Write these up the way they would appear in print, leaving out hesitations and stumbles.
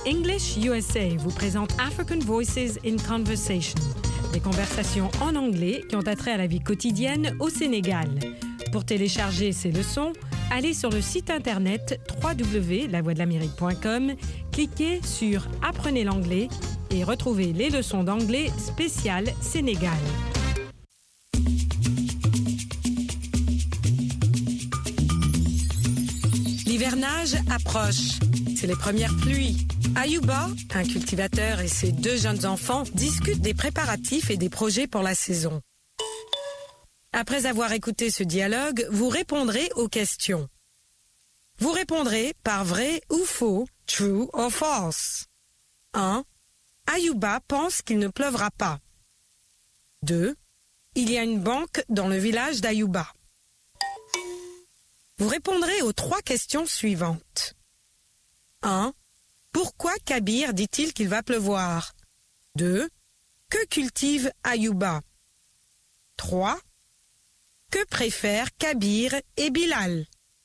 English USA vous présente African Voices in Conversation, des conversations en anglais qui ont attrait à la vie quotidienne au Sénégal. Pour télécharger ces leçons, allez sur le site internet www.lavoixdelamérique.com, cliquez sur « Apprenez l'anglais » et retrouvez les leçons d'anglais spéciales Sénégal. L'hivernage approche. C'est les premières pluies. Ayouba, un cultivateur et ses 2 jeunes enfants discutent des préparatifs et des projets pour la saison. Après avoir écouté ce dialogue, vous répondrez aux questions. Vous répondrez par vrai ou faux, true or false. 1. Ayouba pense qu'il ne pleuvra pas. 2. Il y a une banque dans le village d'Ayouba. Vous répondrez aux 3 questions suivantes. 1. Pourquoi Kabir dit-il qu'il va pleuvoir? 2. Que cultive Ayouba? 3. Que préfèrent Kabir et Bilal?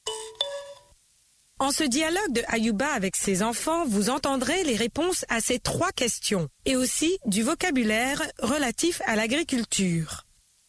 En ce dialogue de Ayouba avec ses enfants, vous entendrez les réponses à ces 3 questions et aussi du vocabulaire relatif à l'agriculture.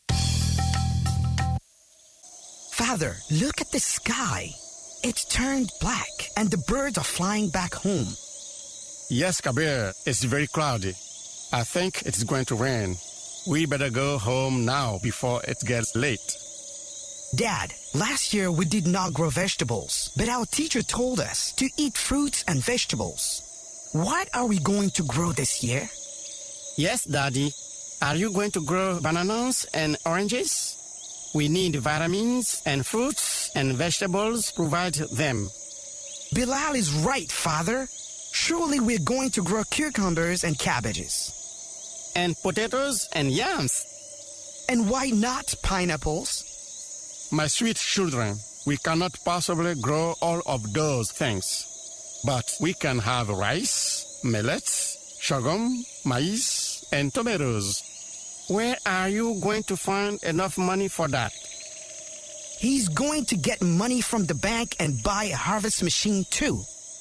Father, look at the sky. It's turned black and the birds are flying back home. Yes, Kabir, it's very cloudy. I think it's going to rain. We better go home now before it gets late. Dad, last year we did not grow vegetables, but our teacher told us to eat fruits and vegetables. What are we going to grow this year? Yes, Daddy. Are you going to grow bananas and oranges? We need vitamins and fruits and vegetables, provide them. Bilal is right, Father. Surely we're going to grow cucumbers and cabbages. And potatoes and yams. And why not pineapples? My sweet children, we cannot possibly grow all of those things. But we can have rice, millets, sorghum, maize, and tomatoes. Where are you going to find enough money for that? He's going to get money from the bank and buy a harvest machine too.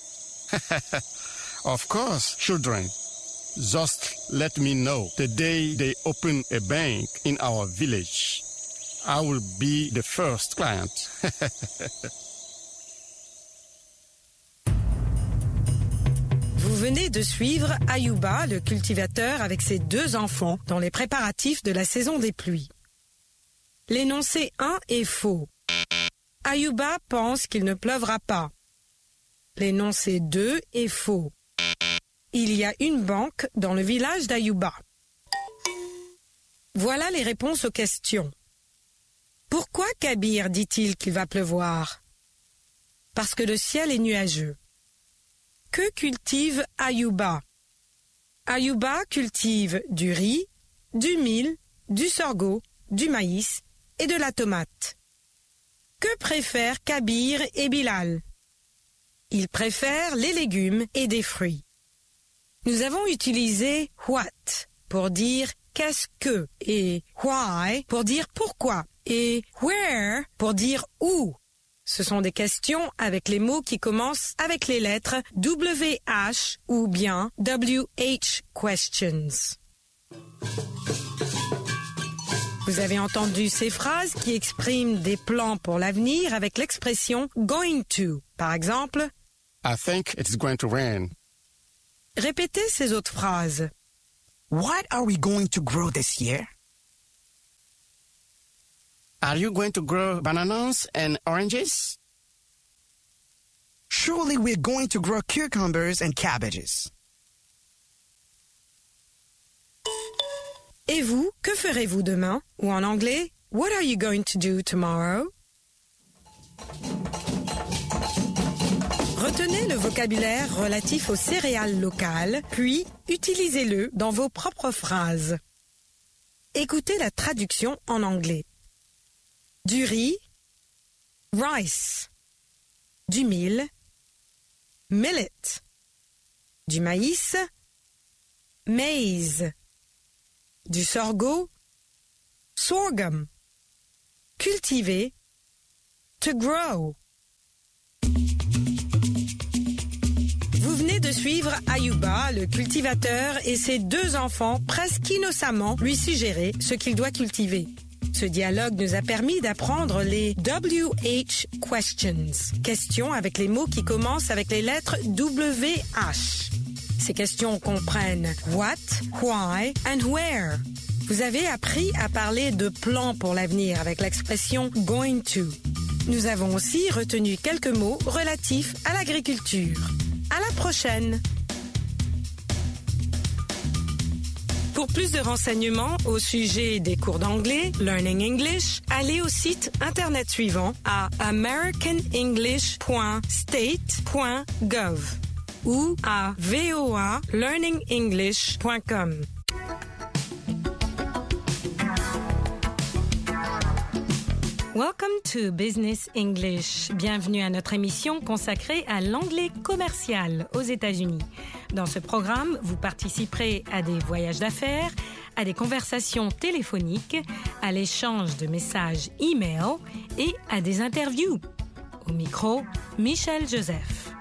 Of course, children. Just let me know the day they open a bank in our village. I will be the first client. Vous venez de suivre Ayouba, le cultivateur, avec ses 2 enfants dans les préparatifs de la saison des pluies. L'énoncé 1 est faux. Ayouba pense qu'il ne pleuvra pas. L'énoncé 2 est faux. Il y a une banque dans le village d'Ayouba. Voilà les réponses aux questions. Pourquoi Kabir dit-il qu'il va pleuvoir? Parce que le ciel est nuageux. Que cultive Ayouba? Ayouba cultive du riz, du mil, du sorgho, du maïs et de la tomate. Que préfèrent Kabir et Bilal? Ils préfèrent les légumes et des fruits. Nous avons utilisé what pour dire qu'est-ce que et why pour dire pourquoi et where pour dire où. Ce sont des questions avec les mots qui commencent avec les lettres WH ou bien WH questions. Vous avez entendu ces phrases qui expriment des plans pour l'avenir avec l'expression going to. Par exemple, I think it's going to rain. Répétez ces autres phrases. What are we going to grow this year? Are you going to grow bananas and oranges? Surely we're going to grow cucumbers and cabbages. Et vous, que ferez-vous demain? Ou en anglais, what are you going to do tomorrow? Retenez le vocabulaire relatif aux céréales locales, puis utilisez-le dans vos propres phrases. Écoutez la traduction en anglais. Du riz, rice. Du mil, millet. Du maïs, maize. Du sorgho, sorghum. Cultiver, to grow. Vous venez de suivre Ayuba, le cultivateur, et ses 2 enfants presque innocemment lui suggérer ce qu'il doit cultiver. Ce dialogue nous a permis d'apprendre les WH questions, questions avec les mots qui commencent avec les lettres WH. Ces questions comprennent what, why and where. Vous avez appris à parler de plans pour l'avenir avec l'expression going to. Nous avons aussi retenu quelques mots relatifs à l'agriculture. À la prochaine! Pour plus de renseignements au sujet des cours d'anglais, Learning English, allez au site internet suivant à americanenglish.state.gov ou à voalearningenglish.com. Welcome to Business English. Bienvenue à notre émission consacrée à l'anglais commercial aux États-Unis. Dans ce programme, vous participerez à des voyages d'affaires, à des conversations téléphoniques, à l'échange de messages e-mail et à des interviews. Au micro, Michel Joseph.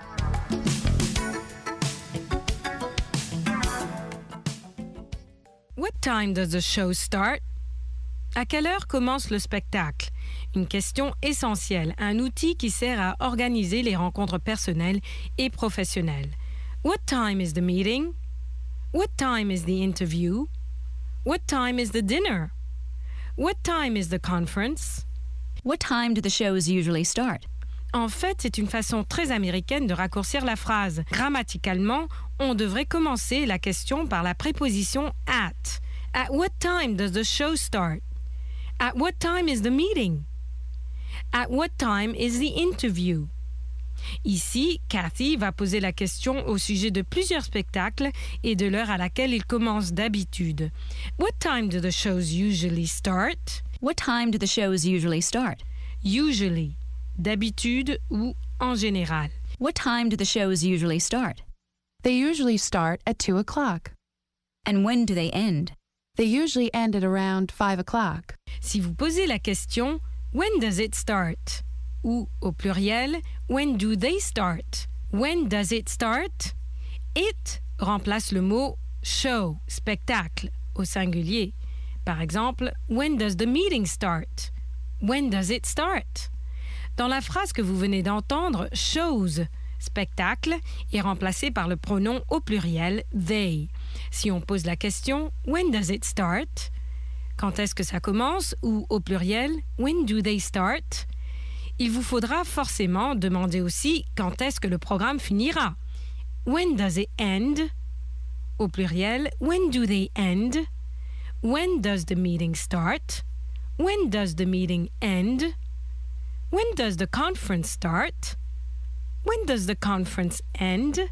What time does the show start? À quelle heure commence le spectacle? Une question essentielle, un outil qui sert à organiser les rencontres personnelles et professionnelles. What time is the meeting? What time is the interview? What time is the dinner? What time is the conference? What time do the shows usually start? En fait, c'est une façon très américaine de raccourcir la phrase. Grammaticalement, on devrait commencer la question par la préposition at. At what time does the show start? At what time is the meeting? At what time is the interview? Ici, Cathy va poser la question au sujet de plusieurs spectacles et de l'heure à laquelle ils commencent d'habitude. What time do the shows usually start? What time do the shows usually start? Usually, d'habitude ou en général. What time do the shows usually start? They usually start at 2 o'clock. And when do they end? They usually end at around 5 o'clock. Si vous posez la question « When does it start ?» ou au pluriel « When do they start ?» When does it start? It remplace le mot show, spectacle, au singulier. Par exemple, When does the meeting start? When does it start? Dans la phrase que vous venez d'entendre, shows, spectacle, est remplacé par le pronom au pluriel they. Si on pose la question When does it start? Quand est-ce que ça commence? Ou au pluriel When do they start? Il vous faudra forcément demander aussi quand est-ce que le programme finira. When does it end? Au pluriel When do they end? When does the meeting start? When does the meeting end? When does the conference start? When does the conference end?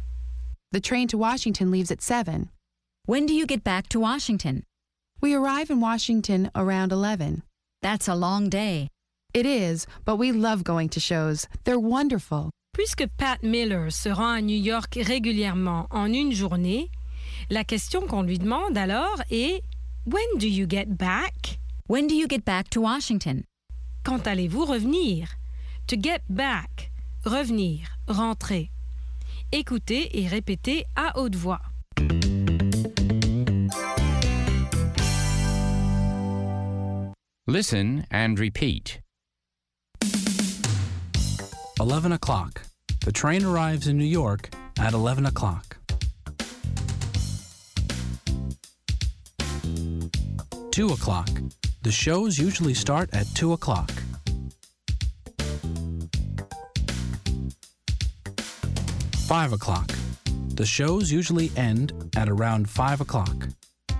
The train to Washington leaves at 7. When do you get back to Washington? We arrive in Washington around 11. That's a long day. It is, but we love going to shows. They're wonderful. Puisque Pat Miller se rend à New York régulièrement en une journée, la question qu'on lui demande alors est When do you get back? When do you get back to Washington? Quand allez-vous revenir? To get back, revenir, rentrer. Écoutez et répétez à haute voix. Listen and repeat. 11 o'clock. The train arrives in New York at 11 o'clock. 2 o'clock. The shows usually start at 2 o'clock. 5 o'clock. The shows usually end at around 5 o'clock.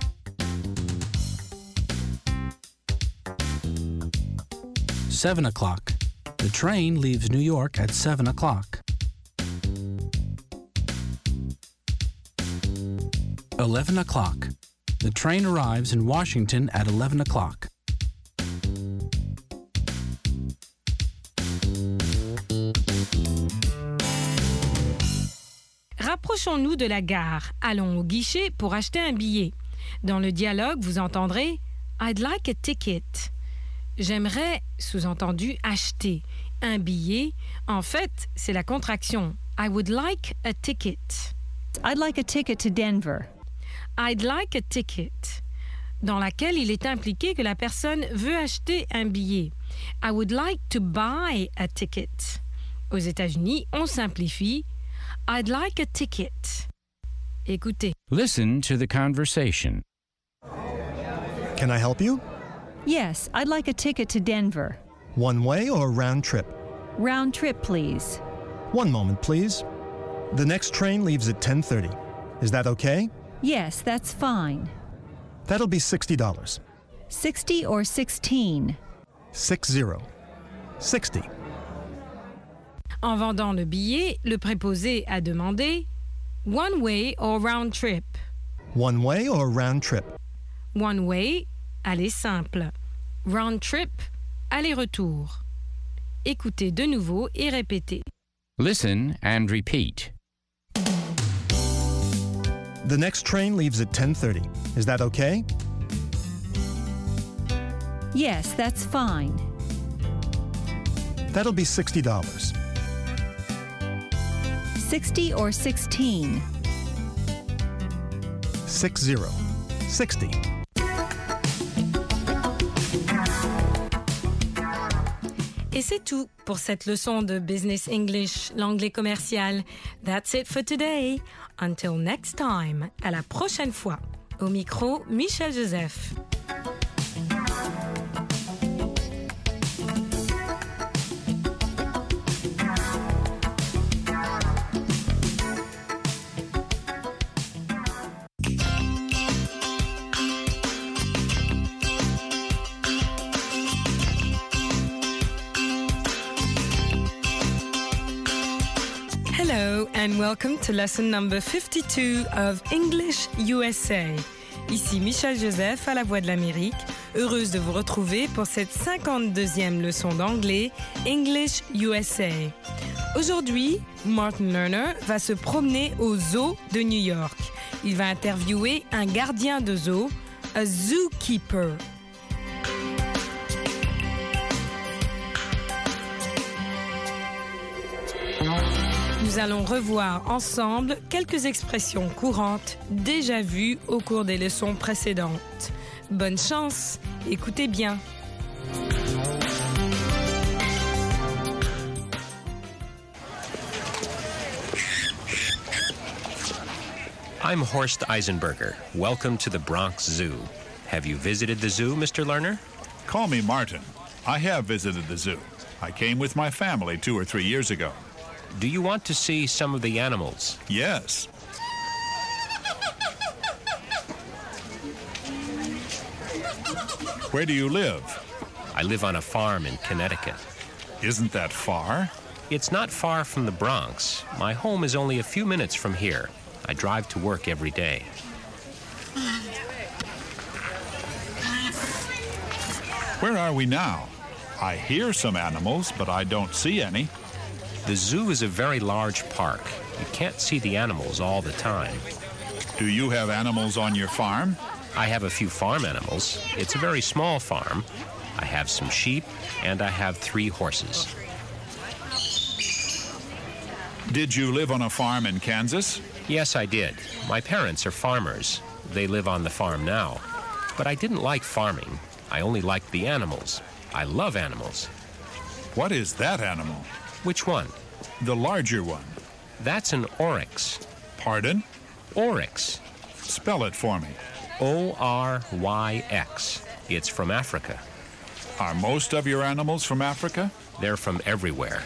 7 o'clock. The train leaves New York at 7 o'clock. 11 o'clock. The train arrives in Washington at 11 o'clock. Rapprochons-nous de la gare. Allons au guichet pour acheter un billet. Dans le dialogue, vous entendrez « I'd like a ticket ». J'aimerais, sous-entendu, acheter un billet. En fait, c'est la contraction I would like a ticket. I'd like a ticket to Denver. I'd like a ticket, dans laquelle il est impliqué que la personne veut acheter un billet. I would like to buy a ticket. Aux États-Unis, on simplifie I'd like a ticket. Écoutez. Listen to the conversation. Can I help you? Yes, I'd like a ticket to Denver. One way or round trip? Round trip, please. One moment, please. The next train leaves at 10:30. Is that okay? Yes, that's fine. That'll be $60. 60 or 16? 60. 60. En vendant le billet, le préposé a demandé one way or round trip. One way or round trip? One way, aller simple. Round trip, aller-retour. Écoutez de nouveau et répétez. Listen and repeat. The next train leaves at 10:30. Is that okay? Yes, that's fine. That'll be $60. 60 or 16? 60. 60. Et c'est tout pour cette leçon de Business English, l'anglais commercial. That's it for today. Until next time. À la prochaine fois. Au micro, Michel Joseph. Hello and welcome to lesson number 52 of English USA. Ici Michel Joseph à la Voix de l'Amérique, heureuse de vous retrouver pour cette 52e leçon d'anglais English USA. Aujourd'hui, Martin Lerner va se promener au zoo de New York. Il va interviewer un gardien de zoo, a zookeeper. Nous allons revoir ensemble quelques expressions courantes déjà vues au cours des leçons précédentes. Bonne chance, écoutez bien. I'm Horst Eisenberger. Welcome to the Bronx Zoo. Have you visited the zoo, Mr. Lerner? Call me Martin. I have visited the zoo. I came with my family 2 or 3 years ago. Do you want to see some of the animals? Yes. Where do you live? I live on a farm in Connecticut. Isn't that far? It's not far from the Bronx. My home is only a few minutes from here. I drive to work every day. Where are we now? I hear some animals, but I don't see any. The zoo is a very large park. You can't see the animals all the time. Do you have animals on your farm? I have a few farm animals. It's a very small farm. I have some sheep, and I have 3 horses. Did you live on a farm in Kansas? Yes, I did. My parents are farmers. They live on the farm now. But I didn't like farming. I only liked the animals. I love animals. What is that animal? Which one? The larger one. That's an oryx. Pardon? Oryx. Spell it for me. Oryx. It's from Africa. Are most of your animals from Africa? They're from everywhere.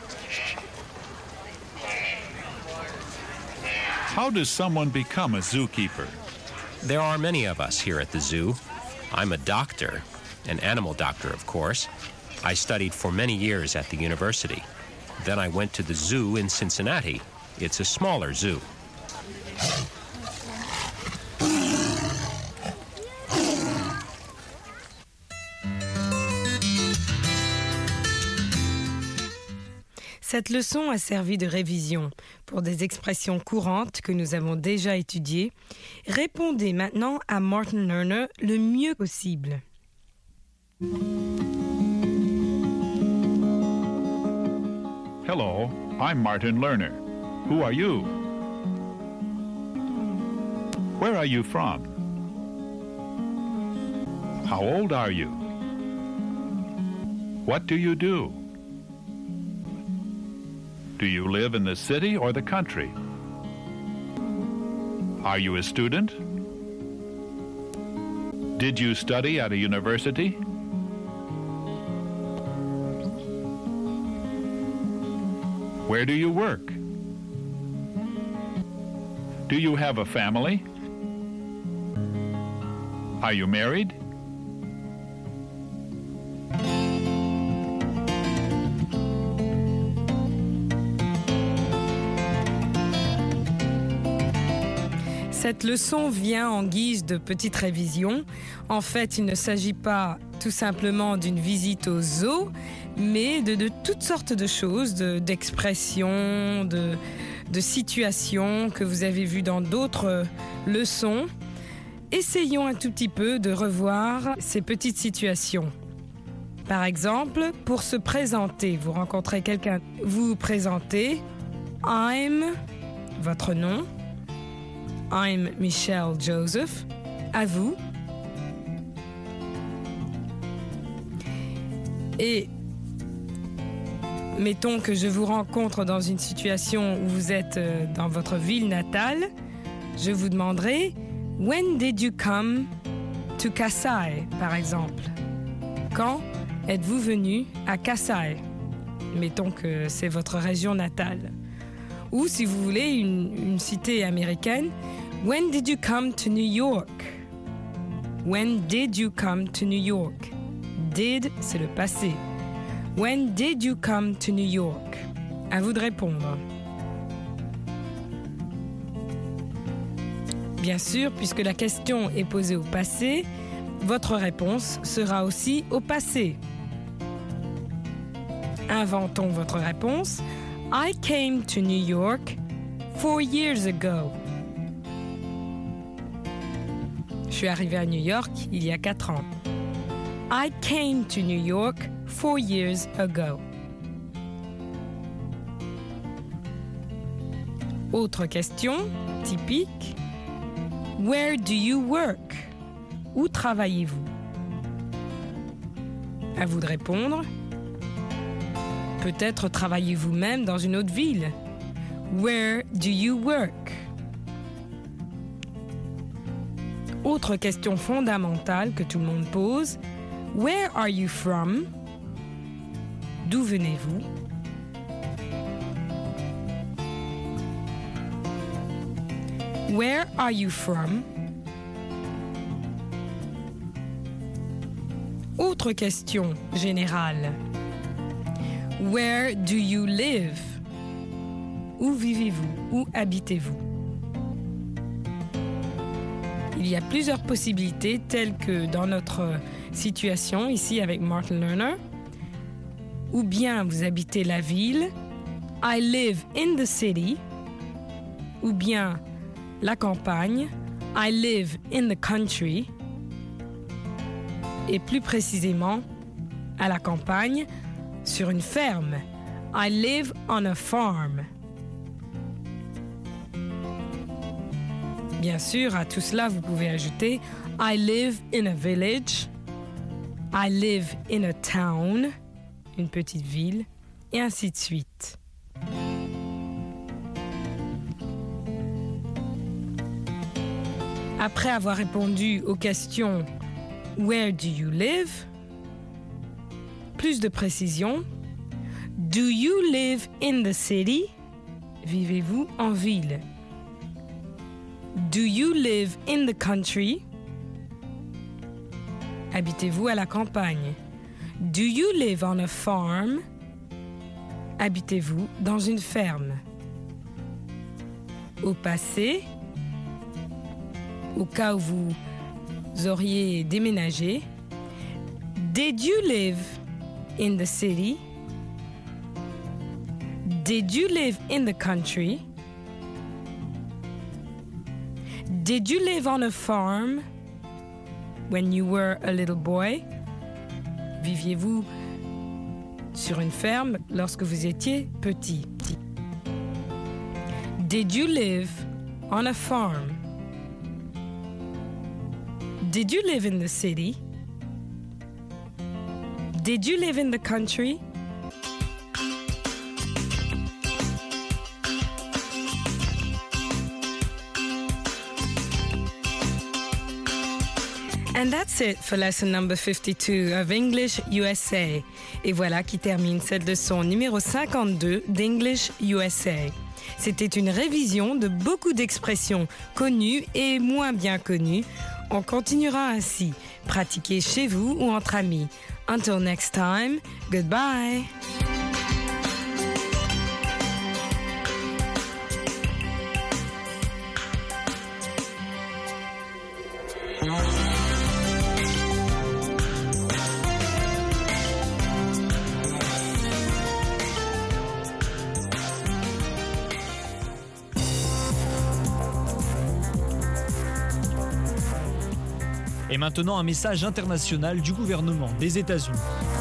How does someone become a zookeeper? There are many of us here at the zoo. I'm a doctor, an animal doctor, of course. I studied for many years at the university. Then I went to the zoo in Cincinnati. It's a smaller zoo. Cette leçon a servi de révision pour des expressions courantes que nous avons déjà étudiées. Répondez maintenant à Martin Lerner le mieux possible. Hello, I'm Martin Lerner. Who are you? Where are you from? How old are you? What do you do? Do you live in the city or the country? Are you a student? Did you study at a university? Where do you work? Do you have a family? Are you married? Cette leçon vient en guise de petite révision. En fait, il ne s'agit pas tout simplement d'une visite au zoo, mais de toutes sortes de choses, d'expressions, de situations que vous avez vues dans d'autres leçons. Essayons un tout petit peu de revoir ces petites situations. Par exemple, pour se présenter, vous rencontrez quelqu'un, vous vous présentez. I'm, votre nom. I'm Michelle Joseph. À vous. Et mettons que je vous rencontre dans une situation où vous êtes dans votre ville natale. Je vous demanderai « When did you come to Kasai ?» par exemple. Quand êtes-vous venu à Kasai? Mettons que c'est votre région natale. Ou si vous voulez une cité américaine, When did you come to New York? When did you come to New York? Did, c'est le passé. When did you come to New York? À vous de répondre. Bien sûr, puisque la question est posée au passé, votre réponse sera aussi au passé. Inventons votre réponse. I came to New York 4 years ago. Je suis arrivé à New York il y a 4 ans. I came to New York 4 years ago. Autre question typique. Where do you work? Où travaillez-vous? À vous de répondre. Peut-être travaillez-vous même dans une autre ville. Where do you work? Autre question fondamentale que tout le monde pose. Where are you from? D'où venez-vous? Where are you from? Autre question générale. Where do you live? Où vivez-vous? Où habitez-vous? Il y a plusieurs possibilités telles que dans notre situation ici avec Martin Lerner. Ou bien vous habitez la ville. I live in the city. Ou bien la campagne. I live in the country. Et plus précisément, à la campagne, sur une ferme. I live on a farm. Bien sûr, à tout cela, vous pouvez ajouter I live in a village. I live in a town, une petite ville, et ainsi de suite. Après avoir répondu aux questions Where do you live? Plus de précision. Do you live in the city? Vivez-vous en ville? Do you live in the country? Habitez-vous à la campagne? Do you live on a farm? Habitez-vous dans une ferme? Au passé, au cas où vous auriez déménagé, did you live in the city? Did you live in the country? Did you live on a farm when you were a little boy? Viviez-vous sur une ferme lorsque vous étiez petit? Did you live on a farm? Did you live in the city? Did you live in the country? And that's it for lesson number 52 of English USA. Et voilà qui termine cette leçon numéro 52 d'English USA. C'était une révision de beaucoup d'expressions connues et moins bien connues. On continuera ainsi. Pratiquez chez vous ou entre amis. Until next time, goodbye. Et maintenant, un message international du gouvernement des États-Unis.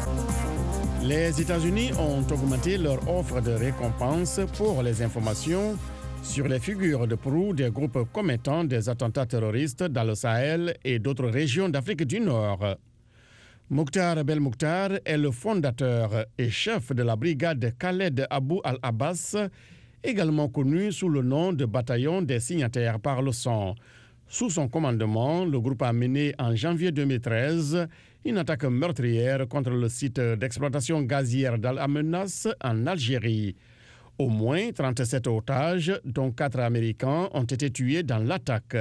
Les États-Unis ont augmenté leur offre de récompense pour les informations sur les figures de proue des groupes commettant des attentats terroristes dans le Sahel et d'autres régions d'Afrique du Nord. Mokhtar Belmokhtar est le fondateur et chef de la brigade Khaled Abou al-Abbas, également connu sous le nom de bataillon des signataires par le sang. Sous son commandement, le groupe a mené en janvier 2013 une attaque meurtrière contre le site d'exploitation gazière d'Al-Amenas en Algérie. Au moins 37 otages, dont 4 Américains, ont été tués dans l'attaque.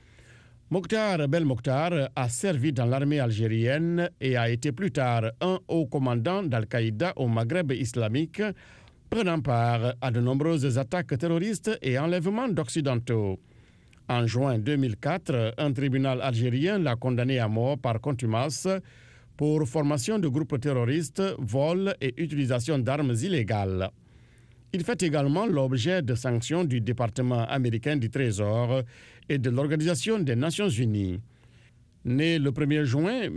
Mokhtar Belmokhtar a servi dans l'armée algérienne et a été plus tard un haut commandant d'Al-Qaïda au Maghreb islamique, prenant part à de nombreuses attaques terroristes et enlèvements d'Occidentaux. En juin 2004, un tribunal algérien l'a condamné à mort par contumace pour formation de groupes terroristes, vol et utilisation d'armes illégales. Il fait également l'objet de sanctions du département américain du Trésor et de l'Organisation des Nations Unies. Né le 1er juin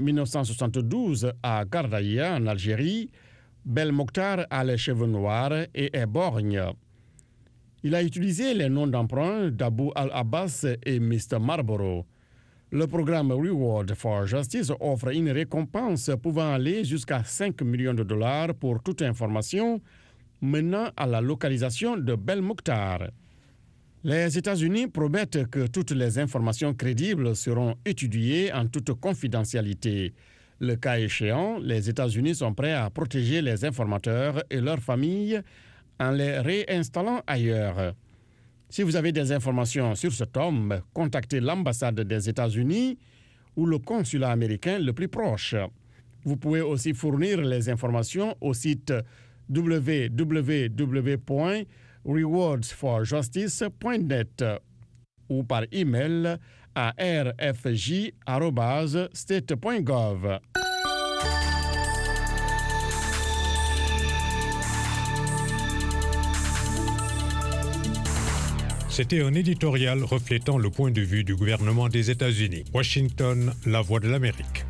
1972 à Gardaïa, en Algérie, Belmokhtar a les cheveux noirs et est borgne. Il a utilisé les noms d'emprunt d'Abou al-Abbas et Mr. Marlboro. Le programme Reward for Justice offre une récompense pouvant aller jusqu'à 5 millions de dollars pour toute information menant à la localisation de Belmokhtar. Les États-Unis promettent que toutes les informations crédibles seront étudiées en toute confidentialité. Le cas échéant, les États-Unis sont prêts à protéger les informateurs et leurs familles en les réinstallant ailleurs. Si vous avez des informations sur cet homme, contactez l'ambassade des États-Unis ou le consulat américain le plus proche. Vous pouvez aussi fournir les informations au site www.rewardsforjustice.net ou par email à rfj@state.gov. C'était un éditorial reflétant le point de vue du gouvernement des États-Unis. Washington, La Voix de l'Amérique.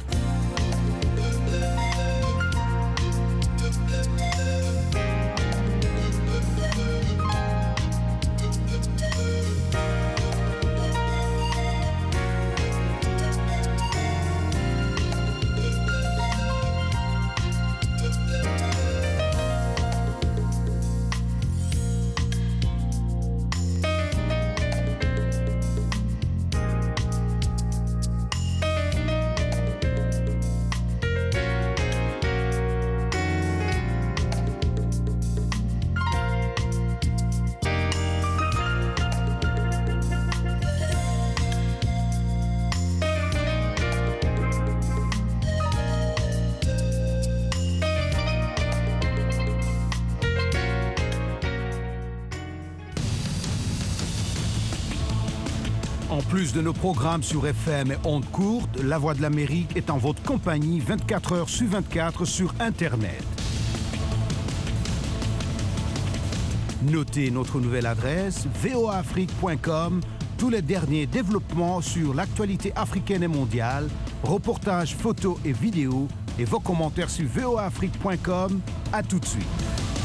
En plus de nos programmes sur FM et ondes courtes, La Voix de l'Amérique est en votre compagnie 24 heures sur 24 sur Internet. Notez notre nouvelle adresse voaafrique.com, tous les derniers développements sur l'actualité africaine et mondiale, reportages, photos et vidéos et vos commentaires sur voaafrique.com. À tout de suite.